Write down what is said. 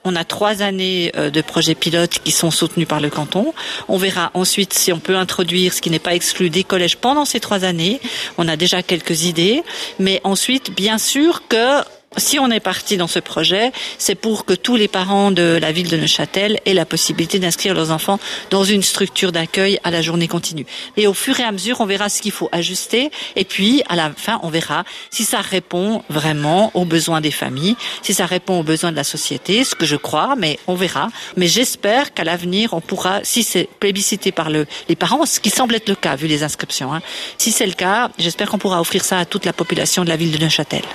On a 3 années de projets pilotes qui sont soutenus par le canton. On verra ensuite si on peut introduire, ce qui n'est pas exclu, des collèges pendant ces 3 années. On a déjà quelques idées. Mais ensuite, bien sûr que si on est parti dans ce projet, c'est pour que tous les parents de la ville de Neuchâtel aient la possibilité d'inscrire leurs enfants dans une structure d'accueil à la journée continue. Et au fur et à mesure, on verra ce qu'il faut ajuster. Et puis, à la fin, on verra si ça répond vraiment aux besoins des familles, si ça répond aux besoins de la société, ce que je crois, mais on verra. Mais j'espère qu'à l'avenir, on pourra, si c'est plébiscité par les parents, ce qui semble être le cas, vu les inscriptions, si c'est le cas, j'espère qu'on pourra offrir ça à toute la population de la ville de Neuchâtel.